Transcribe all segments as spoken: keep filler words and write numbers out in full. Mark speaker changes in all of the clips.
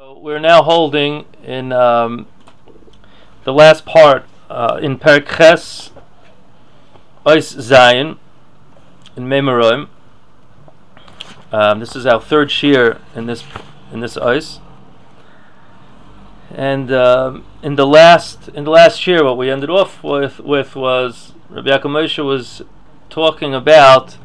Speaker 1: So we're now holding in um, the last part uh, in Perek Ches Ois Zayin in Memorim. Um, this is our third shir in this in this Ois, and um, in the last in the last shir, what we ended off with with was Rabbi Yaakov Moshe was talking about.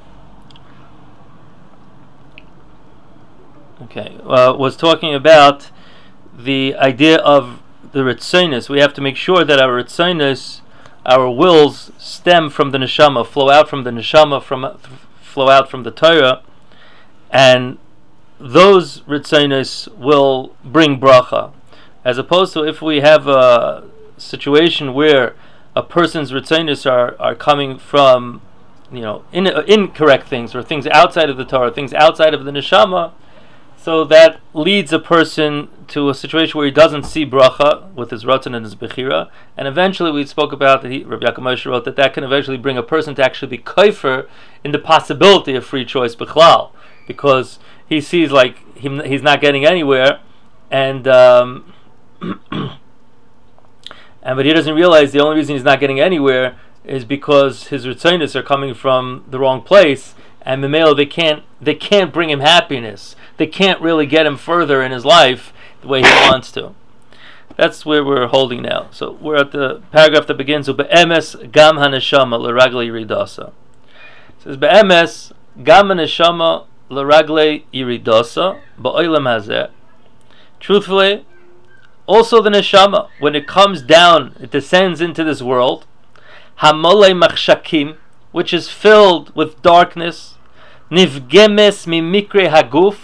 Speaker 1: Okay, uh, was talking about the idea of the ritzonos. We have to make sure that our ritzonos, our wills, stem from the neshama, flow out from the neshama, from flow out from the Torah, and those ritzonos will bring bracha. As opposed to if we have a situation where a person's ritzonos are are coming from, you know, in, uh, incorrect things or things outside of the Torah, things outside of the neshama. So that leads a person to a situation where he doesn't see bracha with his ratzon and his bechira, and eventually we spoke about that. He, Rabbi Yaakov Moshe wrote that that can eventually bring a person to actually be kaifer in the possibility of free choice bichlal, because he sees like he, he's not getting anywhere, and um, and but he doesn't realize the only reason he's not getting anywhere is because his ritzonos are coming from the wrong place, and memelo they can't they can't bring him happiness. They can't really get him further in his life the way he wants to. That's where we're holding now. So we're at the paragraph that begins with Be'emes gam haneshama l'raglei yiridasa. It says Be'emes gam haneshama l'raglei yiridasa ba'olam hazeh. Truthfully, also the neshama, when it comes down, it descends into this world, hamolei machshakim, which is filled with darkness, nivgemes mimikre haguf,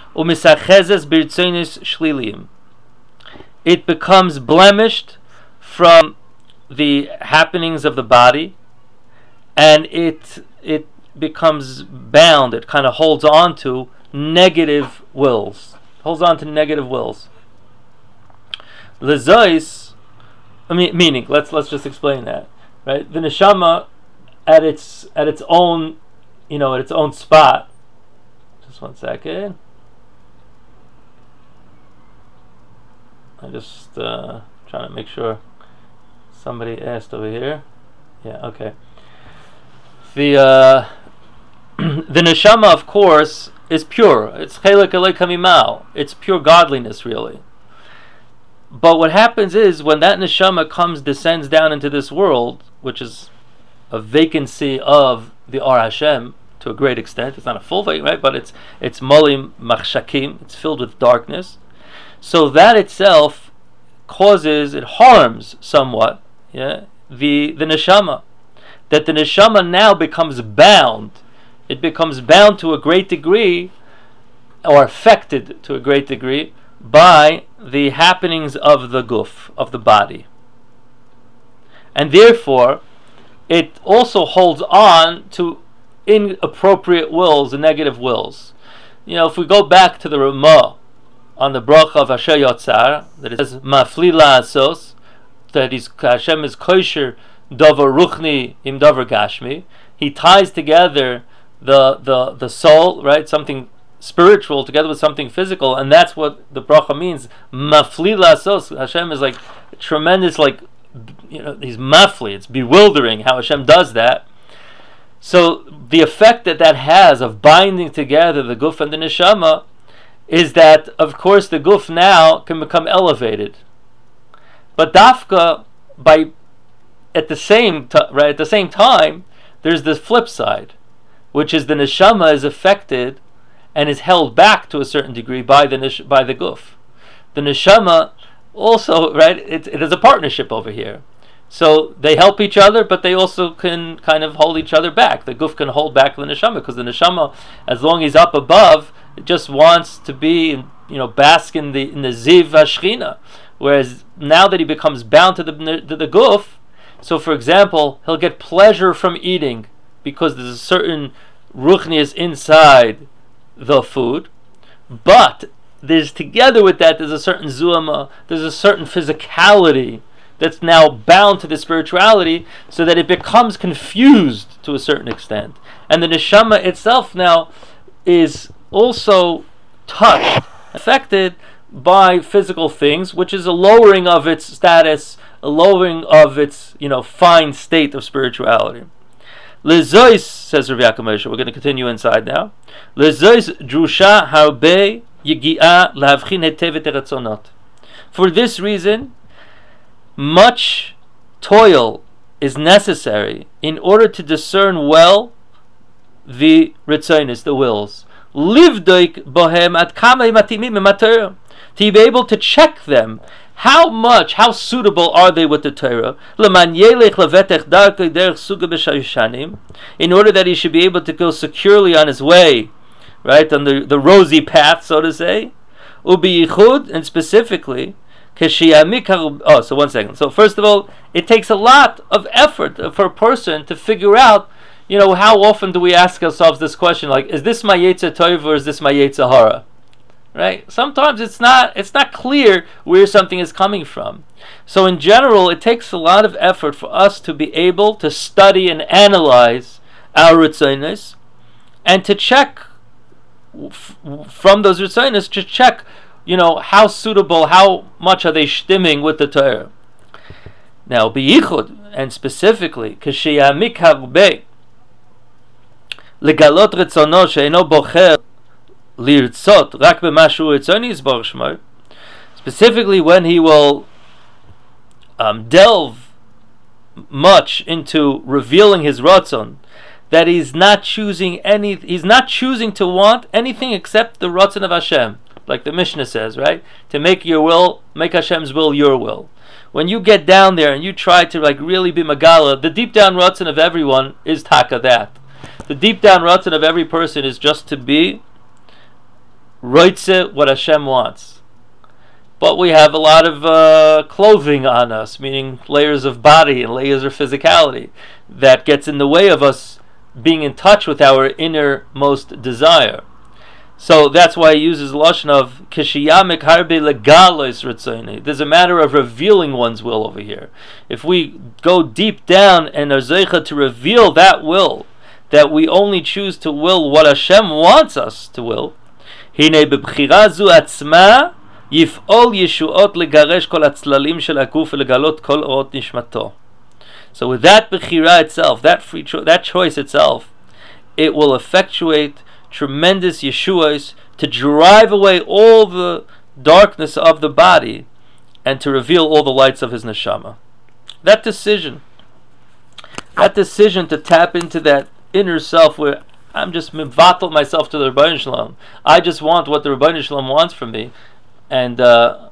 Speaker 1: it becomes blemished from the happenings of the body, and it it becomes bound. It kind of holds on to negative wills. Holds on to negative wills. Lezois, I mean, meaning let's let's just explain that, right? The neshama at its at its own, you know, at its own spot. Just one second. I'm just uh, trying to make sure somebody asked over here. Yeah, okay. The uh, the neshama, of course, is pure. It's chelek elei kamimau. It's pure godliness, really. But what happens is when that neshama comes, descends down into this world, which is a vacancy of the Ar Hashem to a great extent. It's not a full vacancy, right? But it's it's molim machshakim. It's filled with darkness. So that itself causes, it harms somewhat, yeah, the the neshama. That the neshama now becomes bound. It becomes bound to a great degree, or affected to a great degree, by the happenings of the guf, of the body. And therefore, it also holds on to inappropriate wills and negative wills. You know, if we go back to the Ramah, on the bracha of Asher Yotzar, that it says Mafli la'asos, that he's, Hashem is kosher davar ruchni im davar gashmi. He ties together the the the soul, right, something spiritual, together with something physical, and that's what the bracha means. Mafli la'asos. Hashem is like tremendous, like, you know, he's mafli. It's bewildering how Hashem does that. So the effect that that has of binding together the guf and the neshama is that, of course, the guf now can become elevated, but dafka, by at the same t- right at the same time, there's the flip side, which is the neshama is affected and is held back to a certain degree by the nesh- by the guf. The neshama also, right, it, it is a partnership over here, so they help each other, but they also can kind of hold each other back. The guf can hold back the neshama because the neshama, as long as he's up above, it just wants to be, you know, bask in the in the ziv hashchina. Whereas now that he becomes bound to the to the guf, so for example, he'll get pleasure from eating because there's a certain ruchnius inside the food, but there's together with that there's a certain zuama, there's a certain physicality that's now bound to the spirituality, so that it becomes confused to a certain extent, and the neshama itself now is also touched, affected by physical things, which is a lowering of its status, a lowering of its, you know, fine state of spirituality. Lezois, says Rav Yaakov Moshe, we're going to continue inside now. Lezois drusha harbe yigia lahavchin hetev et ratzonot. For this reason, much toil is necessary in order to discern well the ritzonos, the wills. Livdoik bohem ad kama matimim matorah, to be able to check them, how much, how suitable are they with the Torah? In order that he should be able to go securely on his way, right, on the, the rosy path, so to say. Ubiyichud, and specifically, oh, so one second. So first of all, it takes a lot of effort for a person to figure out, you know, how often do we ask ourselves this question, like, is this my Yetzer Tov or is this my Yetzer Hara? Right? Sometimes it's not it's not clear where something is coming from. So in general, it takes a lot of effort for us to be able to study and analyze our ritzonos, and to check f- from those ritzonos, to check, you know, how suitable, how much are they stimming with the Torah. Now, biyichud, and specifically, k'sheyamik harbe legalot ritzono she'eno bocher lirtzot rak b'mashu ritzoni yisborach shmo, specifically when he will um, delve much into revealing his ratzon, that he's not choosing any, he's not choosing to want anything except the ratzon of Hashem, like the Mishnah says, right? To make your will, make Hashem's will your will. When you get down there and you try to like really be magala, the deep down ratzon of everyone is taka that. The deep down ratzon of every person is just to be roitze what Hashem wants. But we have a lot of uh, clothing on us, meaning layers of body and layers of physicality, that gets in the way of us being in touch with our innermost desire. So that's why he uses the lashon of kishiyamek harbe legalos ritzoni. There's a matter of revealing one's will over here. If we go deep down and are zeicha to reveal that will, that we only choose to will what Hashem wants us to will, hine bebchira zu atzma yif'ol yeshuot legaresh kol atzlalim shel haguf legalot kol orot nishmato. So with that bechira itself, that free cho- that choice itself, it will effectuate tremendous yeshuas to drive away all the darkness of the body and to reveal all the lights of his neshama. That decision, that decision to tap into that inner self where I'm just mivatal myself to the Rebbeinu Shalom. I just want what the Rebbeinu Shalom wants from me, and uh,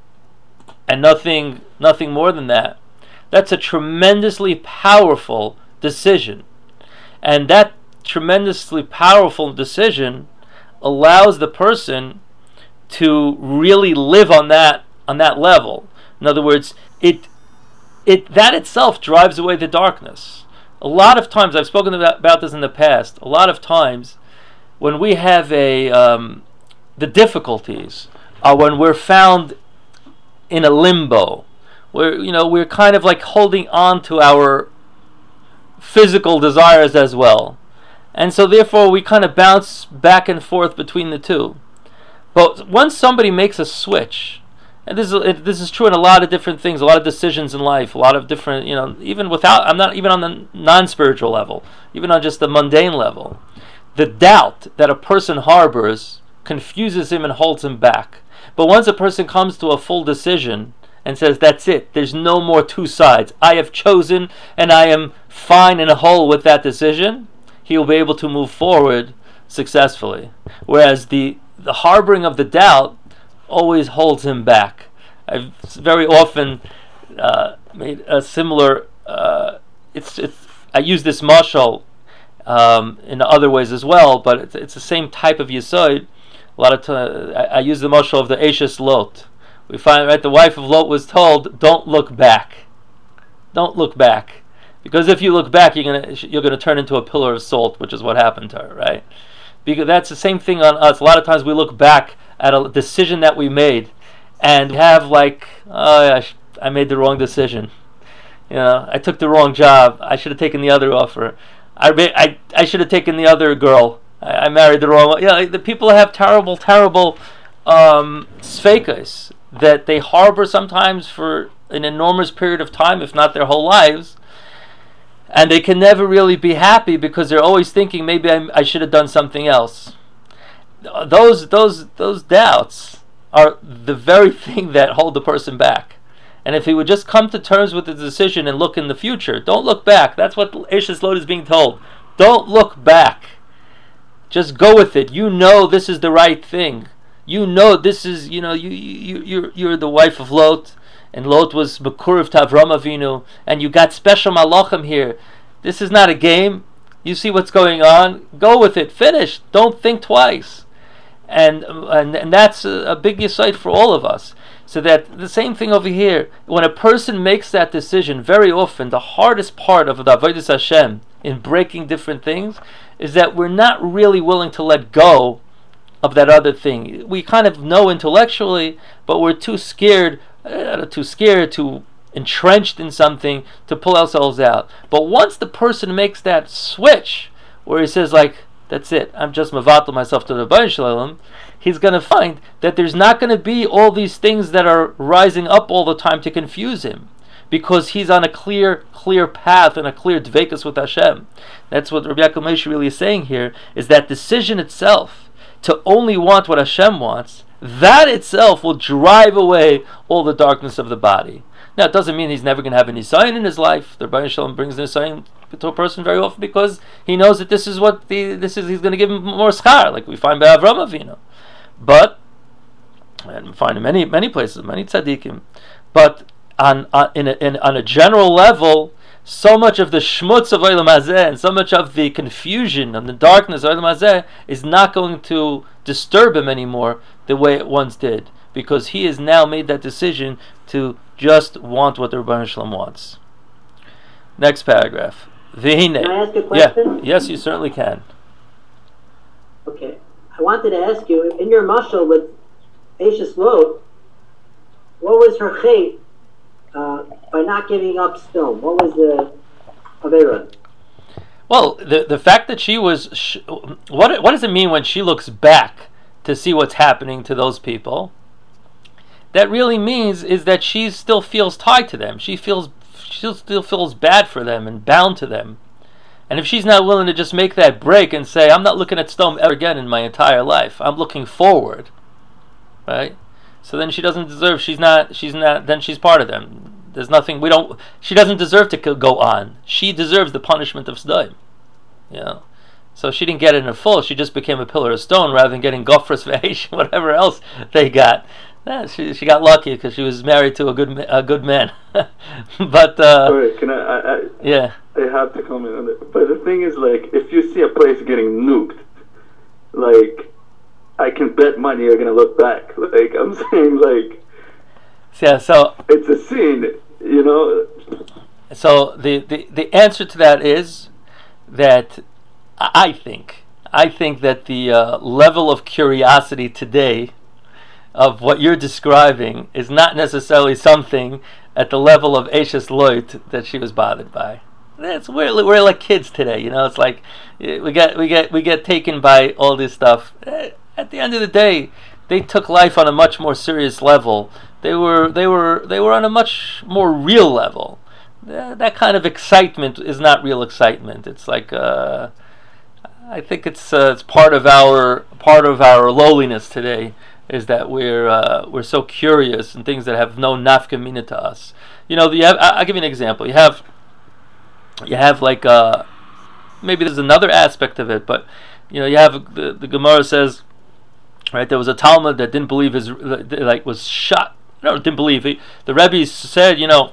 Speaker 1: and nothing, nothing more than that. That's a tremendously powerful decision, and that tremendously powerful decision allows the person to really live on that on that level. In other words, it it that itself drives away the darkness. A lot of times, I've spoken about, about this in the past, a lot of times when we have a um, the difficulties are when we're found in a limbo, where, you know, we're kind of like holding on to our physical desires as well. And so therefore we kind of bounce back and forth between the two. But once somebody makes a switch, and this is it, this is true in a lot of different things, a lot of decisions in life, a lot of different, you know, even without, I'm not even on the non-spiritual level, even on just the mundane level, the doubt that a person harbors confuses him and holds him back. But once a person comes to a full decision and says, that's it, there's no more two sides, I have chosen and I am fine and whole with that decision, he will be able to move forward successfully. Whereas the, the harboring of the doubt always holds him back. I've very often uh, made a similar, uh, it's, it's, I use this mashal um, in other ways as well, but it's, it's the same type of yesod. A lot of t- I, I use the mashal of the Eshes Lot. We find, right, the wife of Lot was told, don't look back. Don't look back. Because if you look back, you're gonna you're gonna turn into a pillar of salt, which is what happened to her, right? Because that's the same thing on us. A lot of times we look back at a decision that we made, and have like, oh, I, sh- I made the wrong decision. You know, I took the wrong job. I should have taken the other offer. I ma- I, I should have taken the other girl. I, I married the wrong one. You know, the people have terrible, terrible um, sfekas that they harbor sometimes for an enormous period of time, if not their whole lives, and they can never really be happy because they're always thinking maybe I, I should have done something else. Those those those doubts are the very thing that hold the person back. And if he would just come to terms with the decision and look in the future, don't look back. That's what Eishes Lot is being told. Don't look back. Just go with it. You know this is the right thing. You know this is, you know, you you you're you're the wife of Lot, and Lot was Bekurev to Avram Avinu, and you got special malachim here. This is not a game. You see what's going on. Go with it. Finish. Don't think twice. And and and that's a, a big insight for all of us. So that the same thing over here. When a person makes that decision, very often the hardest part of the Avodas Hashem in breaking different things is that we're not really willing to let go of that other thing. We kind of know intellectually, but we're too scared, uh, too scared, too entrenched in something to pull ourselves out. But once the person makes that switch, where he says like, that's it, I'm just mavatal myself to the Rebbeinu Shalom, he's going to find that there's not going to be all these things that are rising up all the time to confuse him, because he's on a clear, clear path and a clear dvekus with Hashem. That's what Rabbi Yaakov Moshe really is saying here, is that decision itself to only want what Hashem wants, that itself will drive away all the darkness of the body. Now, it doesn't mean he's never going to have a nisayon in his life. The Rebbeinu Shalom brings the nisayon to a person very often because he knows that this is what the, this is. He's going to give him more schar, like we find by Avram Avinu. But and we find in many many places, many tzaddikim. But on on in a, in on a general level, so much of the shmutz of Olam Hazeh and so much of the confusion and the darkness of Olam Hazeh is not going to disturb him anymore the way it once did, because he has now made that decision to just want what the Rebbeinu Shalom wants. Next paragraph. V'hine.
Speaker 2: Can I ask a question?
Speaker 1: Yeah. Yes, you certainly can.
Speaker 2: Okay. I wanted to ask you, in your mashal with Eishes Lot, what was her chait uh, by not giving up stone? What was the Avera?
Speaker 1: Well, the the fact that she was, sh- what what does it mean when she looks back to see what's happening to those people? That really means is that she still feels tied to them. She feels she still feels bad for them and bound to them. And if she's not willing to just make that break and say, I'm not looking at stone ever again in my entire life, I'm looking forward, right? So then she doesn't deserve. She's not. She's not. Then she's part of them. There's nothing. We don't. She doesn't deserve to go on. She deserves the punishment of Sodom. You know. So she didn't get it in full. She just became a pillar of stone rather than getting gofras v'eish, whatever else they got. Yeah, she she got lucky because she was married to a good a good man. But uh,
Speaker 3: sorry, can I, I, I?
Speaker 1: Yeah.
Speaker 3: I have to comment on it. But the thing is, like, if you see a place getting nuked, like, I can bet money you're gonna look back. Like, I'm saying, like,
Speaker 1: yeah. So
Speaker 3: it's a scene, you know.
Speaker 1: So the, the, the answer to that is that I think I think that the uh, level of curiosity today of what you're describing is not necessarily something at the level of Eishes Lot that she was bothered by. It's we're we're like kids today, you know. It's like we get we get we get taken by all this stuff. At the end of the day, they took life on a much more serious level. They were they were they were on a much more real level. That kind of excitement is not real excitement. It's like uh, I think it's uh, it's part of our part of our lowliness today is that we're uh, we're so curious in things that have no nafka mina to us. You know, you have, I'll give you an example. You have you have like uh, maybe there's another aspect of it, but you know, you have the, the Gemara says, right? There was a Talmud that didn't believe his like was shot. No, didn't believe it. The Rebbe said, you know,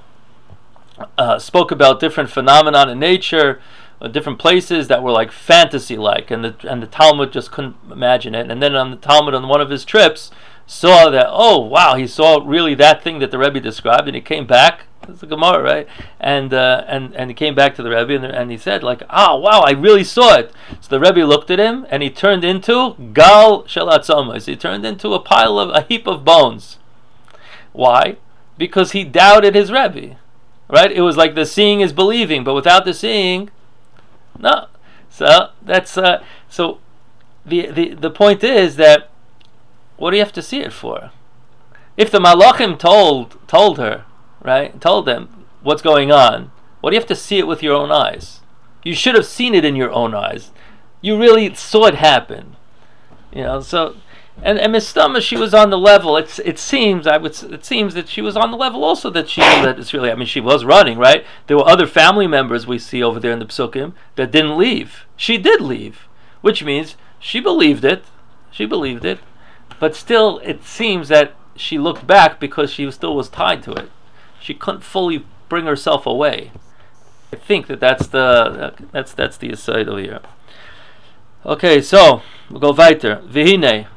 Speaker 1: uh, spoke about different phenomenon in nature. Uh, different places that were like fantasy-like, and the and the Talmud just couldn't imagine it. And then on the Talmud on one of his trips saw that, oh wow, he saw really that thing that the Rebbe described, and he came back. It's a Gemara, right? And uh, and and he came back to the Rebbe, and, and he said like, oh wow, I really saw it. So the Rebbe looked at him, and he turned into Gal Shel Atzamos. He turned into a pile of a heap of bones. Why? Because he doubted his Rebbe, right? It was like the seeing is believing, but without the seeing. No, so that's uh, so. The, the the point is that what do you have to see it for? If the Malachim told told her, right, told them what's going on, what do you have to see it with your own eyes? You should have seen it in your own eyes. You really saw it happen. You know, so and and Miss Stama, she was on the level. It's it seems I would it seems that she was on the level also that she knew that it's really. I mean, she was running, right? There were other family members we see over there in the Psukim that didn't leave. She did leave, which means she believed it. She believed it, but still, it seems that she looked back because she still was tied to it. She couldn't fully bring herself away. I think that that's the that's that's the aside over here. Okay, so we'll go weiter. Vihine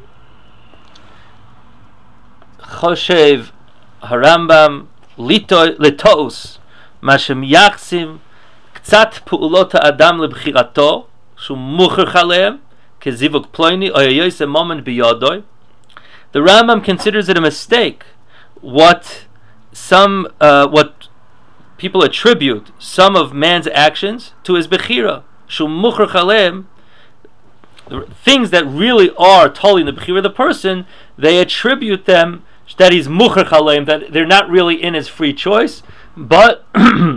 Speaker 1: Choshev Harambam Litos Mashem Yachsim Ktsat Pu'ulot Adam Lebchirato Shu Mucher Chalem Kezivuk Ploini Oyoyos Moment Biyadoy. The Rambam considers it a mistake what some uh, what people attribute some of man's actions to his bechira. Shu Mucher Chalem, things that really are totally in the bechira of the person, they attribute them that he's Mucher Chalem, that they're not really in his free choice, but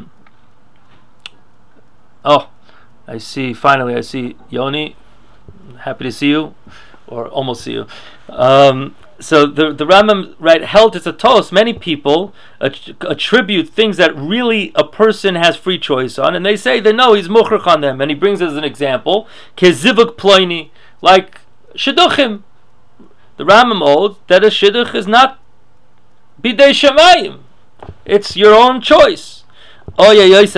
Speaker 1: oh, I see. Finally, I see Yoni. Happy to see you, or almost see you. Um, so the the Rambam, right, held as a toast. Many people att- attribute things that really a person has free choice on, and they say they know he's muchrach on them. And he brings as an example kezivuk ploini, like shidduchim. The Rambam holds that a shidduch is not bidei shamayim; it's your own choice. Or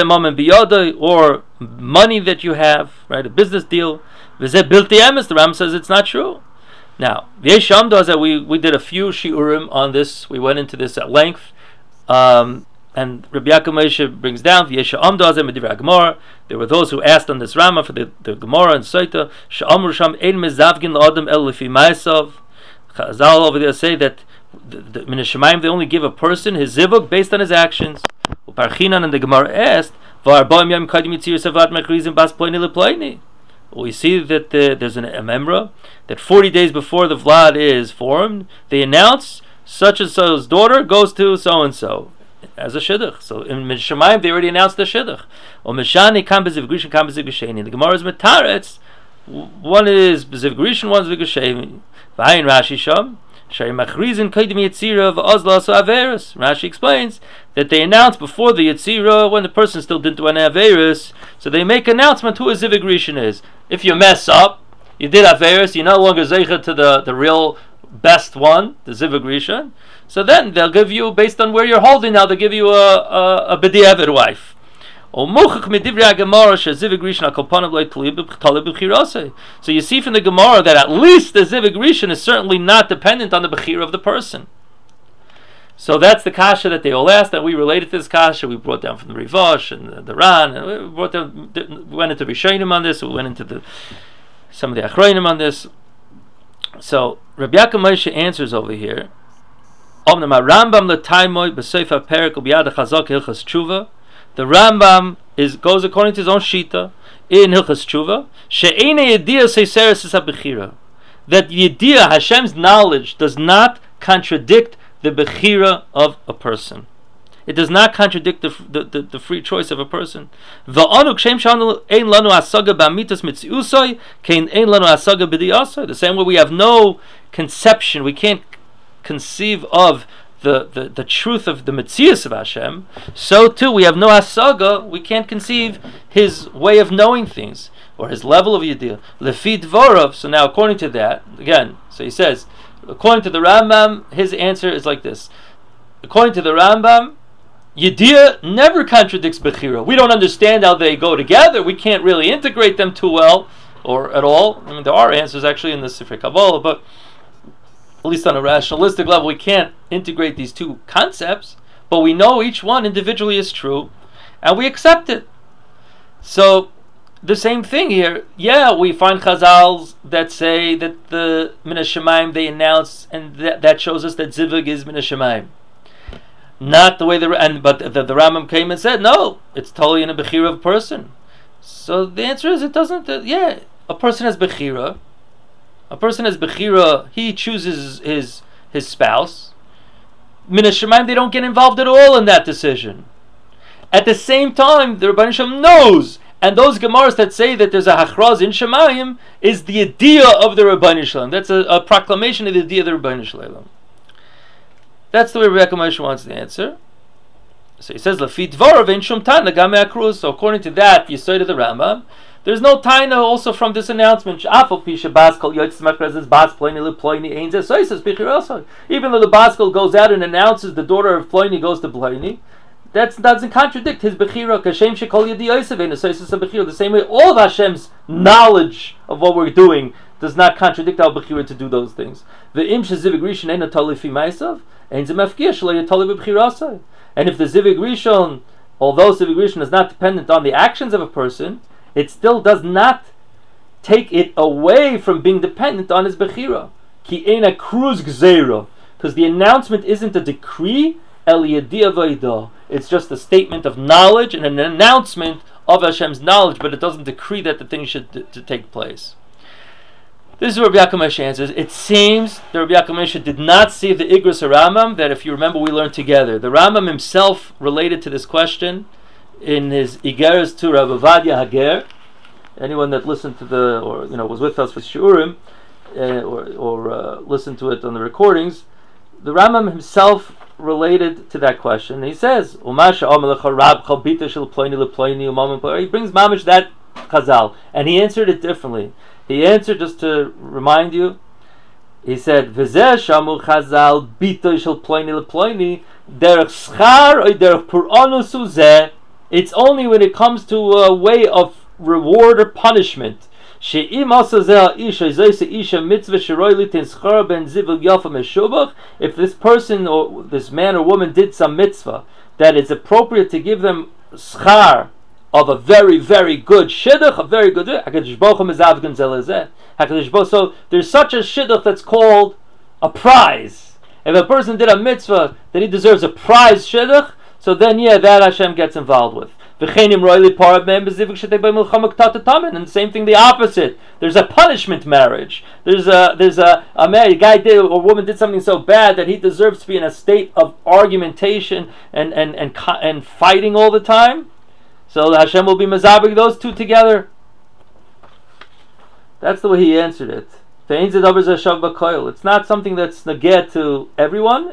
Speaker 1: money that you have, right? A business deal. The Rambam says it's not true. Now, we we did a few shiurim on this. We went into this at length, um, and Rabbi Yaakov Moshe brings down there were those who asked on this Rama for the, the Gemara and Saita. Chazal over there say that the, the Min Hashemayim, they only give a person his zivug based on his actions. Uparchinan, and the Gemara asked, we see that the, there's an, a memra that forty days before the Vlad is formed, they announce such and so's daughter goes to so and so as a shidduch. So in Mishamayim they already announced the shidduch. Or Mishani kam beziv grishin kam beziv gesheni. The Gemara is metaretz. One is beziv grishin, one is beziv gesheni. V'ayin Rashi sham. Rashi explains that they announce before the Yetzirah when the person still didn't do any Averis, so they make announcement who a Zivig Rishon is. If you mess up, you did Averis, you're no longer Zeicha to the, the real best one, the Zivig Rishon, so then they'll give you, based on where you're holding now, they'll give you a, a, a B'di'evet wife. So you see from the Gemara that at least the Zivig Rishon is certainly not dependent on the Bechira of the person. So that's the kasha that they all asked, and we related to this kasha. We brought down from the Rivosh and the, the Ran, and we brought down, we went into Rishonim on this, we went into the some of the Achronim on this. So Rabbi Yaakov Moshe answers over here. The Rambam is goes according to his own shita in Hilchas Tshuva. She'ene yediyah seiseres is habechira. That yediyah, Hashem's knowledge, does not contradict the bechira of a person. It does not contradict the the, the, the free choice of a person. Va'anu kshem shanu ein lanu asaga ba'mitas mitziusay kein ein lanu asaga b'diyasay. The same way we have no conception, we can't conceive of The, the, the truth of the Metzias of Hashem, so too we have no hasaga, we can't conceive his way of knowing things, or his level of Yediyah. Lefi dvorov, so now according to that, again, so he says, according to the Rambam, his answer is like this. According to the Rambam, Yediyah never contradicts Bechira. We don't understand how they go together, we can't really integrate them too well, or at all. I mean, there are answers actually in the Sifrei Kabbalah, but at least on a rationalistic level, we can't integrate these two concepts, but we know each one individually is true, and we accept it. So, the same thing here. Yeah, we find Chazals that say that the Min Hashemayim they announce, and that, that shows us that Zivug is Min Hashemayim. Not the way the and but the, the Rambam came and said no, it's totally in a bechira of a person. So the answer is it doesn't. Uh, yeah, a person has bechira. A person has bechira, he chooses his his spouse. Min Hashemayim, they don't get involved at all in that decision. At the same time, the Rebbeinu Shalom knows, and those Gemaras that say that there's a hachraz in Shemayim is the idea of the Rebbeinu Shalom. That's a, a proclamation of the idea of the Rebbeinu Shalom. That's the way Rebbe Moshe wants to answer. So he says, "Lafi dvarav ein shum tana gam me'akruz." So according to that, Yesod of the Rambam, there's no taina also from this announcement. Even though the Baskal goes out and announces the daughter of Ploini goes to Ploini, that doesn't contradict his bechira. The same way all of Hashem's knowledge of what we're doing does not contradict our bechira to do those things. And if the zivig rishon, although zivig rishon is not dependent on the actions of a person, it still does not take it away from being dependent on his bechira. Ki eina kruz gzeira, because the announcement isn't a decree. It's just a statement of knowledge and an announcement of Hashem's knowledge, but it doesn't decree that the thing should t- to take place. This is where Rabbi Yaakov Moshe answers. It seems that Rabbi Yaakov Moshe did not see the Igros Rambam that, if you remember, we learned together. The Rambam himself related to this question in his Igeres to Rabbi Ovadia Hager. Anyone that listened to the, or you know, was with us for Shiurim, uh, or, or uh, listened to it on the recordings, the Rambam himself related to that question. He says, he brings mamish that chazal, and he answered it differently. He answered, just to remind you, he said, "V'zeh shamu chazal bitoy shel ploini leploini derech schar or derech puranus uzeh." It's only when it comes to a way of reward or punishment. If this person or this man or woman did some mitzvah, that it's appropriate to give them schar of a very, very good shidduch, a very good. So there's such a shidduch that's called a prize. If a person did a mitzvah that he deserves a prize shidduch, so then yeah, that Hashem gets involved with. And the same thing, the opposite. There's a punishment marriage. There's a there's a, a man, a guy did or a woman did something so bad that he deserves to be in a state of argumentation and and and, and fighting all the time. So Hashem will be mazabig those two together. That's the way he answered it. It's not something that's neged to everyone.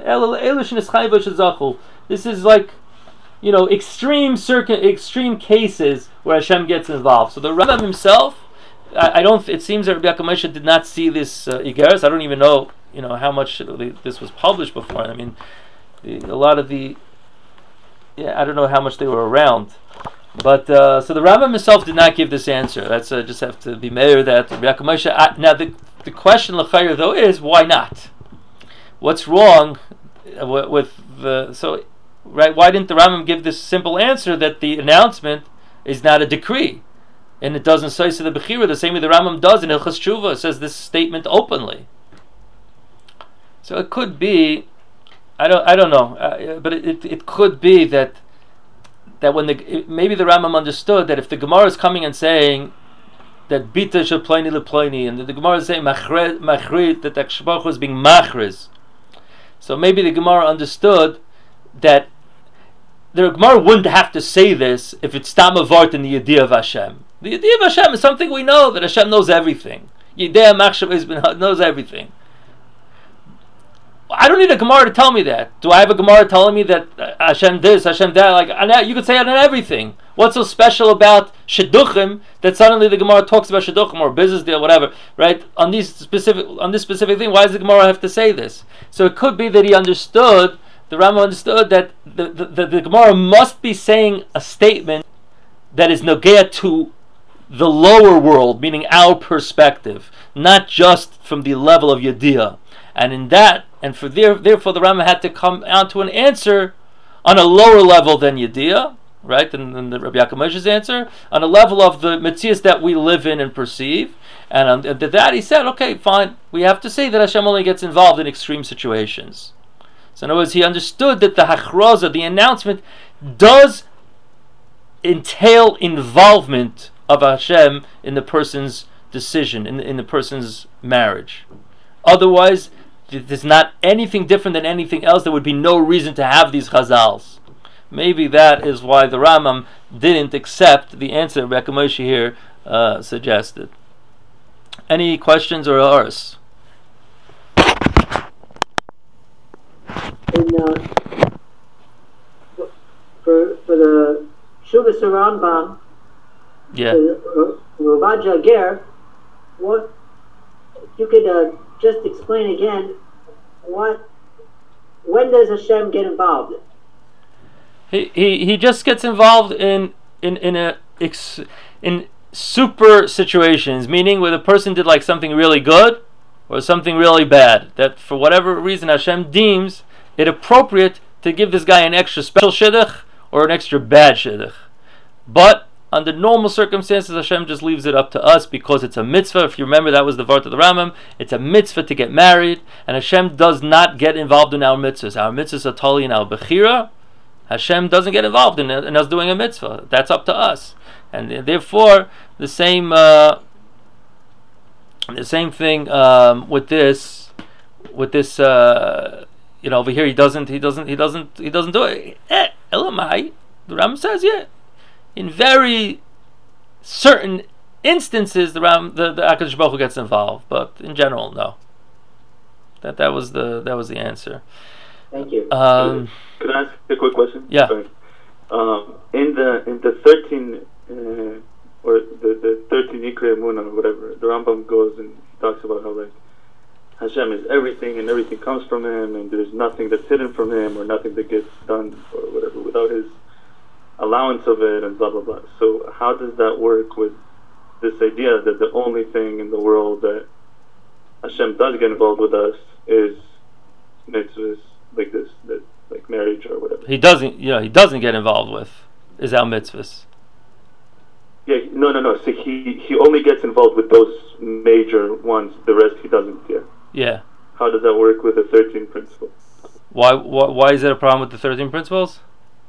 Speaker 1: This is like, you know, extreme circuit, extreme cases where Hashem gets involved. So the Rambam himself, I, I don't. It seems that Rabbi Yaakov Moshe did not see this uh, Igeres. I don't even know, you know, how much this was published before. I mean, the, a lot of the, yeah, I don't know how much they were around. But uh, so the Rambam himself did not give this answer. That's uh, just have to be mayor that Rabbi Yaakov Moshe. Uh, now the the question l'chayr though is, why not? What's wrong with, with the so? Right? Why didn't the Rambam give this simple answer that the announcement is not a decree, and it doesn't say to the bechira the same way the Rambam does in Hilchas Tshuva? It says this statement openly. So it could be, I don't, I don't know, uh, but it, it, it could be that that when the it, maybe the Rambam understood that if the Gemara is coming and saying that bita shel ploini leploini, and the, the Gemara is saying machrit, that the Shebach is being machriz, so maybe the Gemara understood that the Gemara wouldn't have to say this if it's tamavart in the idea of Hashem. The idea of Hashem is something we know, that Hashem knows everything. Yidei Machshav knows everything. I don't need a Gemara to tell me that. Do I have a Gemara telling me that Hashem this, Hashem that? Like, you could say it on everything. What's so special about shidduchim that suddenly the Gemara talks about shidduchim or business deal, whatever, right? On these specific, on this specific thing, why does the Gemara have to say this? So it could be that he understood. The Rambam understood that the, the, the, the Gemara must be saying a statement that is nogea to the lower world, meaning our perspective, not just from the level of Yediyah. And in that, and for there, therefore the Rambam had to come out to an answer on a lower level than Yediyah, right? And then the Rabbi Yaakov Moshe's answer, on a level of the Metzias that we live in and perceive. And on to that he said, okay, fine, we have to say that Hashem only gets involved in extreme situations. So in other words, he understood that the hachraza, the announcement, does entail involvement of Hashem in the person's decision in in the person's marriage. Otherwise, there's not anything different than anything else. There would be no reason to have these chazals. Maybe that is why the Rambam didn't accept the answer Rebbe Moshe here uh, suggested. Any questions or ours?
Speaker 2: In, uh, for for the Shuvas Rambam,
Speaker 1: Yeah.
Speaker 2: the Ravaja Ger, what you could uh, just explain again? What when does Hashem get involved?
Speaker 1: He he he just gets involved in in in a ex, in super situations, meaning where the person did like something really good or something really bad, that for whatever reason Hashem deems it appropriate to give this guy an extra special shidduch or an extra bad shidduch. But under normal circumstances, Hashem just leaves it up to us because it's a mitzvah. If you remember, that was the Vart of the Rambam. It's a mitzvah to get married, and Hashem does not get involved in our mitzvahs. Our mitzvahs are totally in our bechira. Hashem doesn't get involved in, in us doing a mitzvah. That's up to us, and therefore the same uh, the same thing um, with this with this. Uh, you know, over here he doesn't he doesn't he doesn't he doesn't do it. Eh, Elamai, the Rambam says, yeah. In very certain instances, the Ram, the, the HaKadosh Baruch Hu gets involved, but in general, no. That that was the that was the answer.
Speaker 2: Thank you.
Speaker 1: Um,
Speaker 3: Can I ask a quick question?
Speaker 1: Yeah.
Speaker 3: Sorry. Um, in the in the thirteen uh, or the the thirteen Ikrei Emunah or whatever, the Rambam goes and talks about how like Hashem is everything and everything comes from Him, and there's nothing that's hidden from Him or nothing that gets done or whatever without His allowance of it, and blah blah blah. So how does that work with this idea that the only thing in the world that Hashem does get involved with us is mitzvahs like this, that like marriage or whatever?
Speaker 1: he doesn't, you know, he doesn't get involved with is our mitzvahs.
Speaker 3: Yeah, no, no, no. So he he only gets involved with those major ones. The rest he doesn't. Yeah.
Speaker 1: Yeah.
Speaker 3: How does that work with the thirteen principles?
Speaker 1: Why why why is that a problem with the thirteen principles?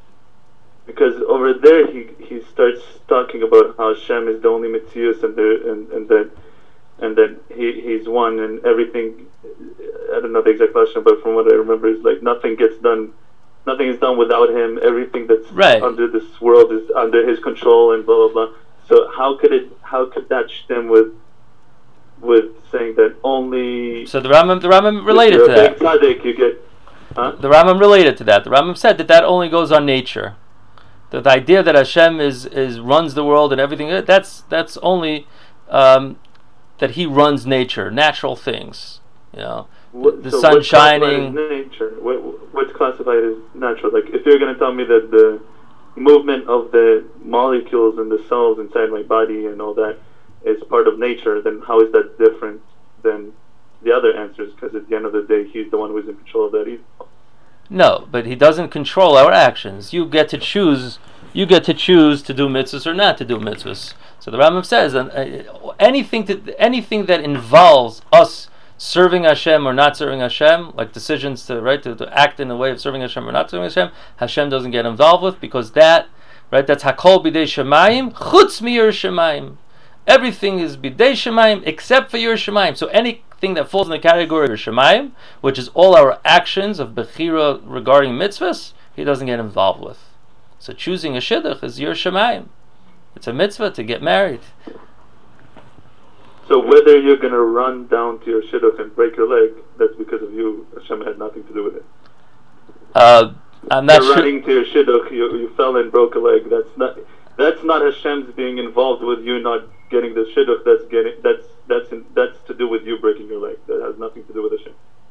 Speaker 3: Because over there he he starts talking about how Hashem is the only Metzius and the and and that and that he he's one and everything. I don't know the exact question, but from what I remember is like nothing gets done, nothing is done without him. Everything that's
Speaker 1: right
Speaker 3: under this world is under his control and blah blah blah. So how could it how could that stem with with saying that only?
Speaker 1: So the Rambam the Rambam related to that.
Speaker 3: Tzaddik, you get. Huh?
Speaker 1: The Rambam related to that. The Rambam said that that only goes on nature. That the idea that Hashem is, is runs the world and everything, that's that's only um, that He runs nature, natural things. You know,
Speaker 3: what,
Speaker 1: the
Speaker 3: so
Speaker 1: sun
Speaker 3: what's
Speaker 1: shining.
Speaker 3: Classified as nature. What, what's classified as natural? Like if you're going to tell me that the movement of the molecules and the cells inside my body and all that is part of nature, then how is that different than the other answers? Because at the end of the day, He's the one who's in control of that either.
Speaker 1: No, but He doesn't control our actions. You get to choose. You get to choose to do mitzvahs or not to do mitzvahs. So the Rambam says, uh, anything that anything that involves us serving Hashem or not serving Hashem, like decisions to right to, to act in a way of serving Hashem or not serving Hashem, Hashem doesn't get involved with, because that right that's Hakol bidei Shemayim chutz mi Yer Shemayim. Everything is bidei Shemayim except for Yer Shemayim. So anything that falls in the category of Yer Shemayim, which is all our actions of bechira regarding mitzvahs, He doesn't get involved with. So choosing a shidduch is Yer Shemayim. It's a mitzvah to get married.
Speaker 3: So whether you're going to run down to your shidduch and break your leg, that's because of you. Hashem had nothing to do with it.
Speaker 1: Uh, I'm not
Speaker 3: you're
Speaker 1: sure.
Speaker 3: running to your shidduch, you, you fell and broke a leg. That's not that's not Hashem's being involved with you not getting the shidduch. That's getting that's that's in, that's to do with you breaking your leg. That has nothing to do with Hashem.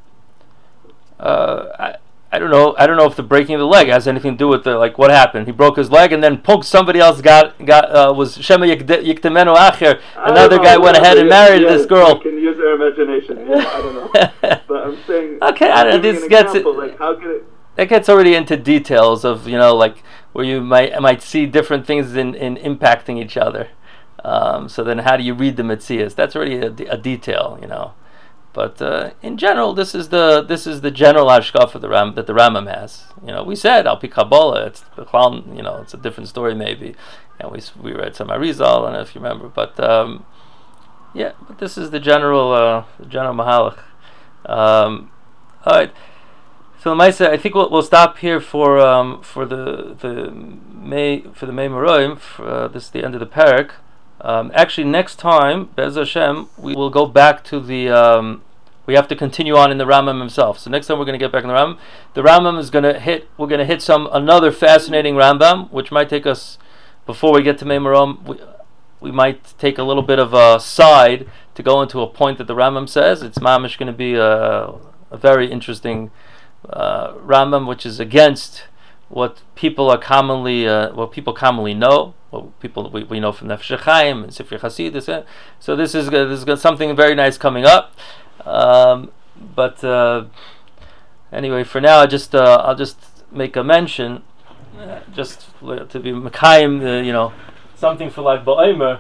Speaker 1: Uh, I, I don't know. I don't know if the breaking of the leg has anything to do with the like what happened. He broke his leg and then poked somebody else. Got got uh, was Shema Yiktemenu Acher. Another guy went ahead and married
Speaker 3: yeah,
Speaker 1: this girl.
Speaker 3: You can use our imagination. Yeah, I don't know, but I'm saying.
Speaker 1: Okay, I don't know. This gets it.
Speaker 3: Like how can it?
Speaker 1: That gets already into details of, you know, like where you might might see different things in, in impacting each other. Um, so then, how do you read the Metzias? That's already a, a detail, you know. But uh, in general, this is the this is the general hashkaf of the Ram that the Rambam has. You know, we said al pi Kabbalah, it's you know, it's a different story maybe, and we we read some Arizal, I don't know if you remember, but um, Yeah, but this is the general, uh, the general mahalach. Um, all right. So Lemaisa, I think we'll we'll stop here for um, for the the May for the May Meroim. Uh, this is the end of the parak. Um, actually, next time, Be'ez Hashem, we will go back to the. Um, we have to continue on in the Rambam himself. So next time we're going to get back in the Rambam. The Rambam is going to hit. We're going to hit some another fascinating Rambam, which might take us before we get to May Meroim. We, we might take a little bit of a side to go into a point that the Rambam says. It's mamish going to be a, a very interesting uh, Rambam, which is against what people are commonly, uh, what people commonly know, what people we, we know from Nefesh Chaim and Sifrei Chasidus. So this is this is something very nice coming up. Um, but uh, anyway, for now, I just uh, I'll just make a mention, uh, just to be Mekayim, uh, you know, something for like Ba'omer.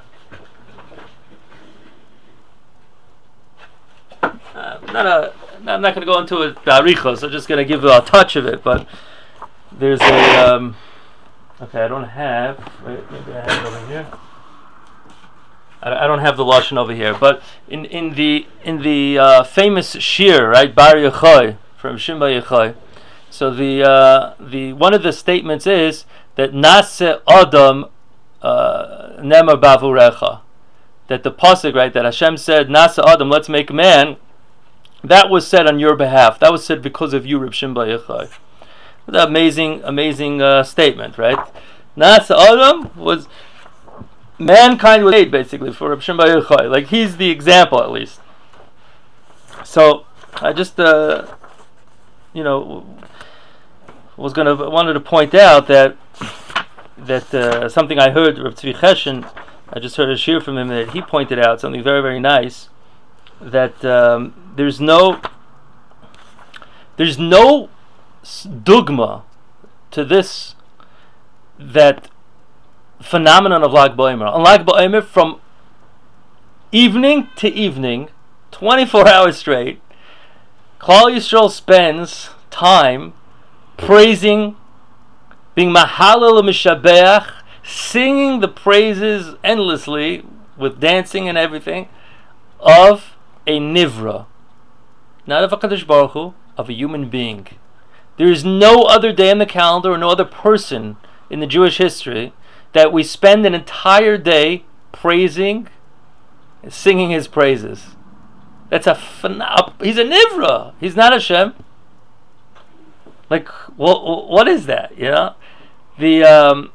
Speaker 1: Uh, not a, I'm not going to go into it barichos. I'm just going to give a touch of it. But there's a um, okay. I don't have. Wait, maybe I have it over here. I, I don't have the lashon over here. But in in the in the uh, famous shir, right, Bar Yochai from Shimba Yochai. So the uh, the one of the statements is that Nase Adam Nemar Bavurecha, that the pasuk, right, that Hashem said Nase Adam, let's make man. That was said on your behalf. That was said because of you, Reb Shimba Yochai. An amazing, amazing uh, statement, right? Nase Adam was mankind was made basically for Reb Shimba Yochai. Like he's the example, at least. So I just, uh, you know, was gonna wanted to point out that that uh, something I heard Reb Tzvi Cheshen. I just heard a shir from him that he pointed out something very, very nice. That um, there's no there's no dogma to this that phenomenon of Lag BaOmer. On Lag BaOmer, from evening to evening, twenty-four hours straight, Klal Yisrael spends time praising, being mahalel mishabeach, singing the praises endlessly with dancing and everything of a nivra, not of a Kadosh Baruch Hu, of a human being. There is no other day in the calendar or no other person in the Jewish history that we spend an entire day praising and singing his praises. That's a phenom- he's a nivra. He's not Hashem. Like, what? What is that? You know, the um,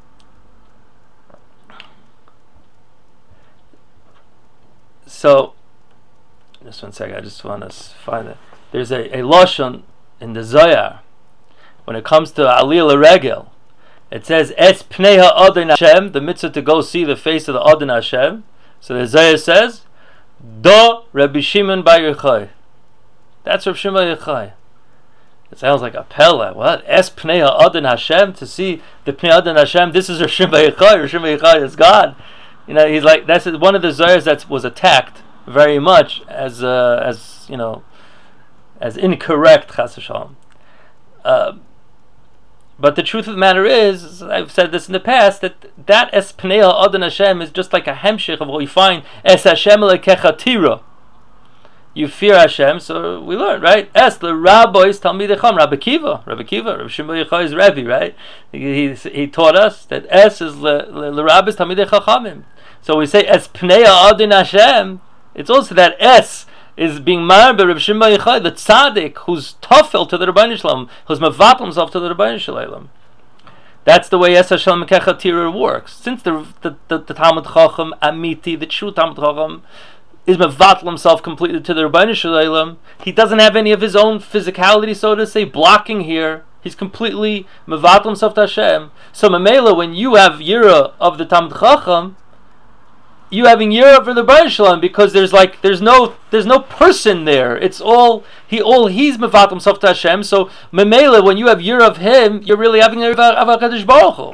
Speaker 1: so. Just one second. I just want to find it. There's a, a lashon in the Zohar when it comes to Aliyah L'Regel. It says Es Pnei Ha'Adon Hashem, the mitzvah to go see the face of the Adon Hashem. So the Zohar says, Do Rabbi Shimon Bar Yochai. That's Rabbi Shimon Bar Yochai. It sounds like a pella. What? Es Pnei Ha'Adon Hashem, to see the Pnei Adon Hashem. This is Rabbi Shimon Bar Yochai. Rabbi Shimon Bar Yochai is God. You know, he's like, that's one of the Zohars that was attacked very much as uh, as you know, as incorrect, chas v'shalom. Uh, but the truth of the matter is, I've said this in the past, that that es pnei ha'adon Hashem is just like a hemshich of what we find es Hashem lekecha tira. You fear Hashem, so we learn, right? Es le rabbois talmidecham, Rabbi Kiva, Rabbi Kiva, Rabbi Shimon Yochai's Rebbe, right? He, he he taught us that es is le le rabbois talmidechachamim. So we say es pnei ha'adon Hashem. It's also that S is being married by Reb Shimon Yochai, the tzaddik, who's tafel to the Rebbeinu Shalom, who's mevatel himself to the Rebbeinu Shalom. That's the way Es Hashem Mekecha Tira works. Since the the, the, the Talmud Chacham Amiti, the true Talmud Chacham, is mevatel himself completely to the Rebbeinu Shalom, he doesn't have any of his own physicality, so to say, blocking here. He's completely mevatel himself to Hashem. So Mamela, when you have Yira of the Talmud Chacham, you having Yira for the Rebbeinu Shalom, because there's like there's no there's no person there. It's all he all he's mevatel himself to Hashem. So Memela, when you have Yira of him, you're really having Yira of HaKadosh Baruch Hu.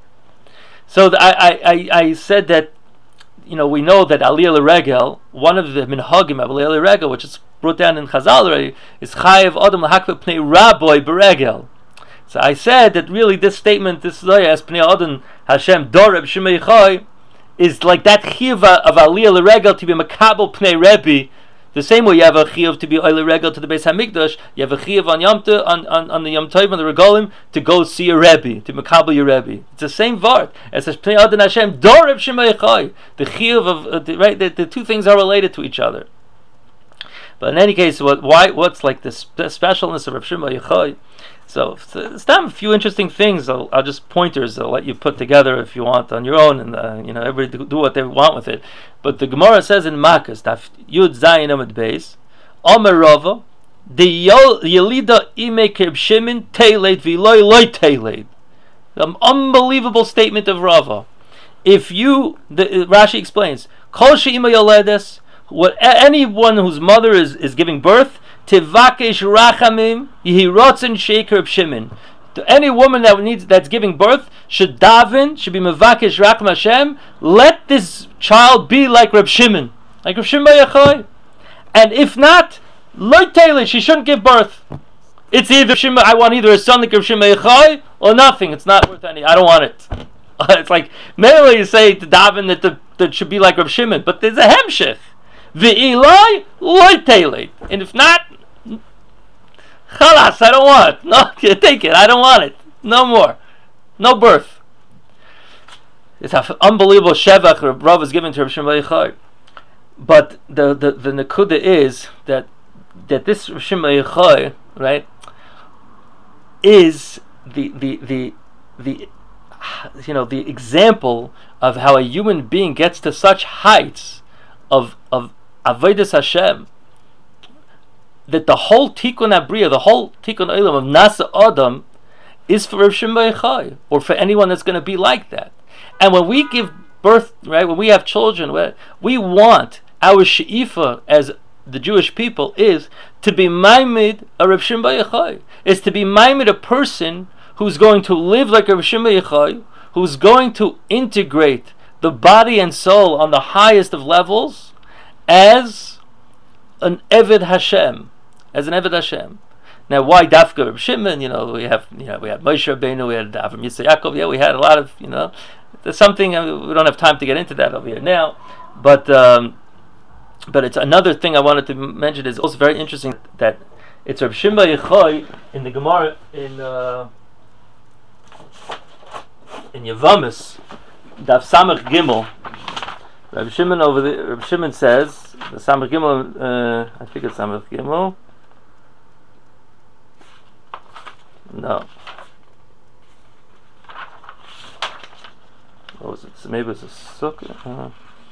Speaker 1: So the, I, I I said that, you know, we know that Aliyah L'Regel, one of the minhagim of Aliyah L'Regel, which is brought down in Chazal already, is Chayev Adam L'Hakve Pnei Rabboy B'Regel. So I said that really this statement, this Zoya as Pnei Adam Hashem Dor Reb Shimon Yochai, is like that chiyuv of aliyah l'regel to be makabel pnei Rebbe. The same way you have a chiyuv to be oile regel to the Beis Hamikdash, you have a chiyuv on Yom Tov, on, on, on the Yom Tov, on the Regalim, to go see a Rebbe, to makabel your Rebbe. It's the same vart. As Pnei Adon Hashem, Dor Reb Shimon Yochai. The chiyuv of, uh, the, right, the, the two things are related to each other. But in any case, what, why, what's like the spe- specialness of Reb Shimon Yochai? So, it's a few interesting things. I'll, I'll just pointers. I'll let you put together if you want on your own, and uh, you know, everybody do what they want with it. But the Gemara says in Makkos, Daf Yud Zayin Amud Beis, Omer Rava, the Yelida Ime Kerb Shimon Teiled V'Loi Loi Teiled. An unbelievable statement of Rava. If you, the, Rashi explains, Kol She'ima Yoledes, what anyone whose mother is, is giving birth, Tivakesh Rachamim Yehirotzen Sheikh Reb Shimon. To any woman that needs that's giving birth should daven, should be Mevakesh Racham Hashem. Let this child be like Reb Shimon, like Reb Shimon Bar Yochai. And if not, Loi Teiled, she shouldn't give birth. It's either Shimon, I want either a son like Reb Shimon Bar Yochai or nothing. It's not worth any. I don't want it. It's like mainly you say to daven that the, that should be like Reb Shimon, but there's a hemshich. V'ilai Loi Teiled, and if not, Chalas, I don't want it. No, take it. I don't want it. No more. No birth. It's an unbelievable shevach Rav is giving to Reb Shimon Bar Yochai. But the the the nekuda is that that this Reb Shimon Bar Yochai, right, is the the the the you know the example of how a human being gets to such heights of of avodas Hashem, that the whole Tikkun Abriya, the whole Tikkun Olam of Nasa Adam, is for Reb Shimon Bar Yochai, or for anyone that's going to be like that. And when we give birth, right, when we have children, we want our she'ifa as the Jewish people is to be maimed a Reb Shimon Bar Yochai, is to be maimed a person who's going to live like Reb Shimon Bar Yochai, who's going to integrate the body and soul on the highest of levels as an Eved Hashem. As an Eved Hashem. Now, why Dafka Reb Shimon? You know, we have, you know, we have Moshe Rabbeinu, we had Avram Yitzchak Yaakov. Yeah, we had a lot of, you know, there's something. I mean, we don't have time to get into that over here now, but um, but it's another thing I wanted to mention is also very interesting that it's Reb Shimon Bar Yochai in the Gemara in uh, in Yevamos, Daf Samach Gimel. Reb Shimon over the Reb Shimon says the Samach Gimel. Uh, I think it's Samach Gimel. No. What was it? Maybe it's a sukkah. Uh,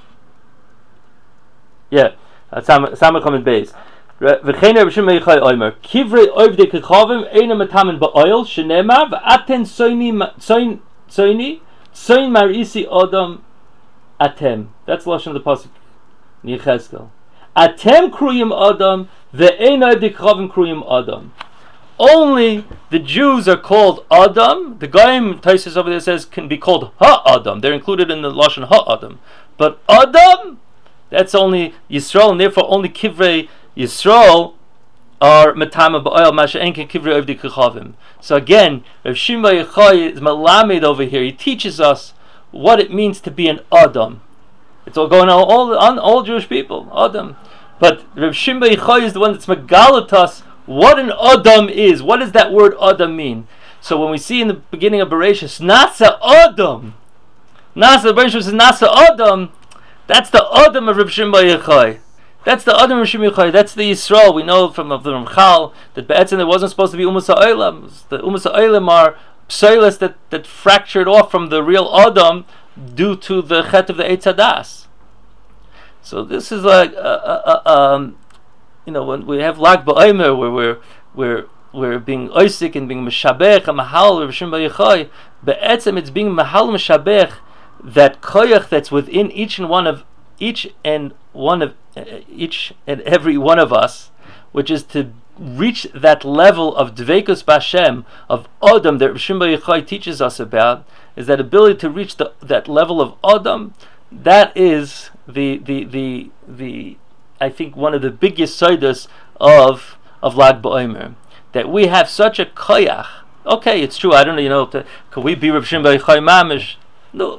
Speaker 1: yeah, Samach Hamid Beis. V'chein Reb Shimon Bar Yochai Omer Kivrei Ovdei Kechavim Eina Matamen Ba'oil Shenema V'aten Soini Soin Soini Soin Marisi Odom Atem. That's the lashon of the pasuk Yechezkel. Atem kruyim Adam ve'ein Ovdei Kechavim kruyim Adam. Only the Jews are called Adam. The Goyim Taisus over there says can be called Ha-Adam. They're included in the Lashon Ha-Adam. But Adam, that's only Yisrael, and therefore only Kivrei Yisrael are Matama Ba'oil Masha'enken Kivrei Ovdei Kechavim. So again, Reb Shimon Bar Yochai is Malamed over here. He teaches us what it means to be an Adam. It's all going on all, on all Jewish people, Adam. But Reb Shimon Bar Yochai is the one that's Megalat us what an Adam is. What does that word Adam mean? So when we see in the beginning of Bereshis, Nasa Adam, Nasa Bereshis says Nasa Adam, that's the Adam of Reb Shimon Bar Yochai. That's the Adam of Reb Shimon Bar Yochai. That's the Yisrael. We know from of the Ramchal that Be'etzim there wasn't supposed to be Umas HaOlam. The Umas HaOlam are psoilas that, that fractured off from the real Adam due to the Chet of the Eitz Hadas. So this is like uh, uh, uh, um, you know, when we have Lag BaOmer, where we're we're we're being oisik and being meshabech and mahal Reb Shimon Bar Yochai, be'etzem it's being mahal meshabech that koyach that's within each and one of each and one of uh, each and every one of us, which is to reach that level of dveikus b'Hashem of Adam that Reb Shimon Bar Yochai teaches us about, is that ability to reach the, that level of Adam. That is the the the the I think one of the biggest sodas of of Lag BaOmer, that we have such a koyach. Okay, it's true. I don't know. You know, to, could we be Reb Shimon Bar Yochai mamish? No,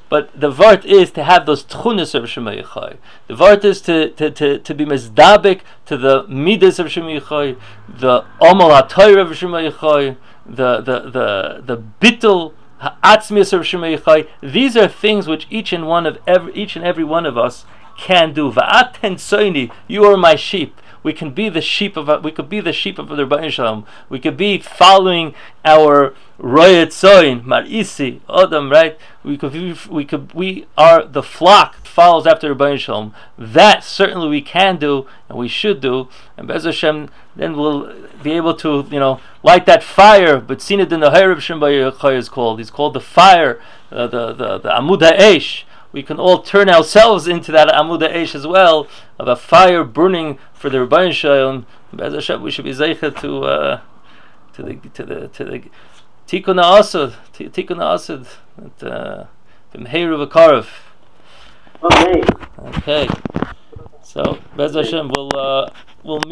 Speaker 1: But the vart is to have those tchunas of Shema Yechai. The vart is to, to, to, to be mezdabik to the midas of Shema Yechai, the omal ha'toyr of Shema Yechai, the the the the bittul ha'atzmius of Shema Yechai. These are things which each and one of every each and every one of us can do. Va'at tensoini, you are my sheep. We can be the sheep of we could be the sheep of the Rebbeinu Shalom. We could be following our royet soin marisi adam, right? We could be, we could we are the flock that follows after Rebbeinu Shalom. That certainly we can do and we should do. And Be'ez Hashem, then we'll be able to you know light that fire. But Sinad in the Hayr Shem Yechai is called. He's called the fire, uh, the the the Amud Ha'esh. We can all turn ourselves into that Amud Ha'esh as well, of a fire burning for the Rebbeinu Shalom. Be'ez Hashem, we should be zeicha to uh, to the to the to the Tikkun Ha'asad, Tikkun Ha'asad, B'meiru v'karev.
Speaker 2: Okay.
Speaker 1: Okay. So Be'ez Hashem, we'll uh, we'll meet.